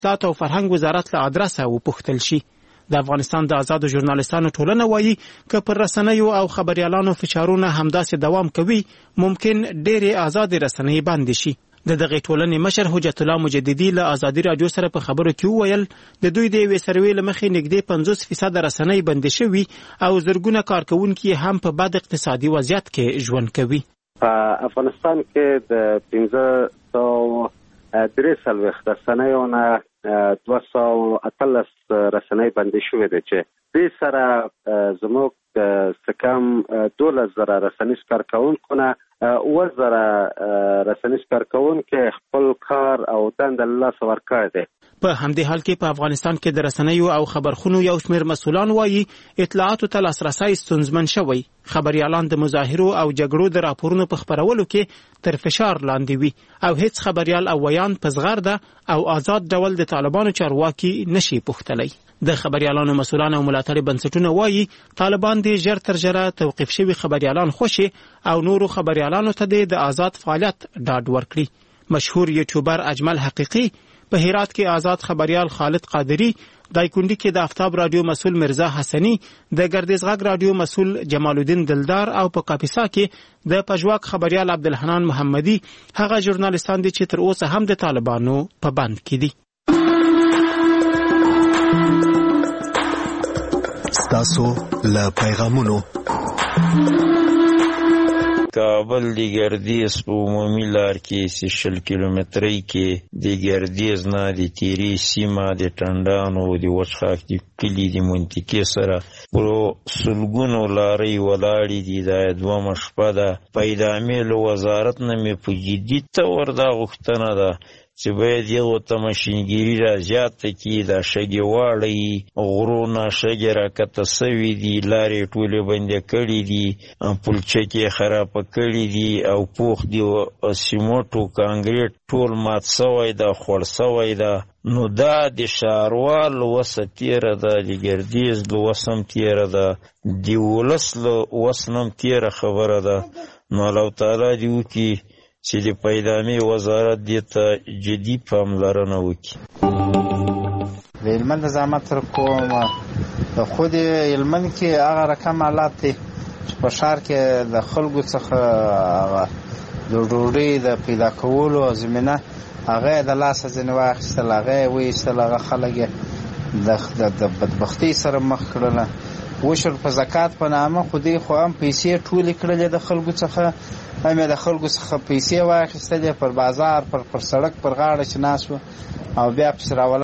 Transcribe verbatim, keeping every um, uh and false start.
اطلاعات او فرهنګ وزارت له ادرسه وپوښتل شي. د افغانستان د آزادو ژورنالستانو ټولنه وایي که پر رسنیو او خبريالانو فشارونه همداسې دوام کوي ممکن ډېرې آزادې رسنۍ بندې شي. د دغه ټولنې مشر حجت الله مجددي له آزادي رادیو سره په خبرو کې وویل د دوی د یوې سروې له مخې نږدې پنځوس فیصد رسنۍ بندې شوي او زرګونه کارکوونکي هم په بد اقتصادي وضعیت کې ژوند کوي. په افغانستان کې د پنځه سوه درې څلوېښت رسنیو نه دوه سوه اتلس رسنۍ بندې شوې دي چې دې سره زموږ څه کم دولس زره رسنیز کارکوونکو نه اووه زره رسنیز کارکوونکي خپل کار او دنده له لاسه ورکړی دی. په همدې حال کې په افغانستان کې د رسنیو او خبرخونو یو شمېر مسؤلان وایي اطلاعاتو ته لاسرسی ستونزمن شوی. خبريالان د مظاهرو او جګړو د راپورونو په خپرولو کې تر فشار لاندې وي او هیڅ خبريال او ویان په زغرده او آزاد ډول د طالبانو چارواکي نشي پوښتلی. د خبريالانو مسؤلان او ملاتړي بنسټونه وایي طالبان د ژر تر ژره توقیف شوي خبريالان خوشي او نورو خبريالانو ته د آزاد فعالیت ډاډ ورکړي. مشهور یوټیوبر اجمل حقیقي په هرات کې آزاد خبريال خالد قادری، دایکندي کې د آفتاب رادیو مسؤل مرزا حسنی، د ګردیزغږ رادیو مسؤل جمال الدین دلدار او په کاپیسا کې د پژواک خبريال عبدالحنان محمدي هغه ژورنالستان دي چې تر اوسه هم د طالبانو په بند کې دي. ستاسو له پیغامونو کابل د ګردیز په عمومي لار کې شل کیلومترۍ کې د ګردیز نه د تیری سیمه د ټنډانو د وچخاک د کلي د منطقې سره په سلګونو لارۍ ولاړې دي. دا دومره شپه ده. پیدامې له وزارت نه مې په جدي تور دا غوښتنه ده چې باید یو ته ماشینګیري را زیاته کړي. دا شګې واړوي، غرونه شګې راکته سوي دي، لارې ټولې بندې کړي دي، پلچکې خرابه کړي دي او پوخ دي سیمټو کانکریټ ټول مات سوی ده، خوړ سوی ده. نو دا د ښاروال وسه تیره ده، د ګردیز له وسه هم تیره ده، د ولس له وسه هم تیره خبره ده. نو الله تعالی دې وکړي چې د پیدامې وزارت دې ته جدي پاملرنه وکړي. د هلمند زحمت سره کوم د خود هلمند کې هغه رقم حالات دي چې په ښار کې د خلکو څخه د ډوډۍ د پیدا کولو زمینه هغه د لاسه ځینې واخیستل، هغه یې وایستل، هغه خلک یې د بدبختۍ سره مخ کړله. وشر په زکات په نامه خو دې خو هم پیسې ټولې کړلې د خلکو څخه، هم یې د خلکو څخه پیسې واخیستلې، پر بازار پر پر سړک پر غاړه چې ناست و او بیا پسې راولاړ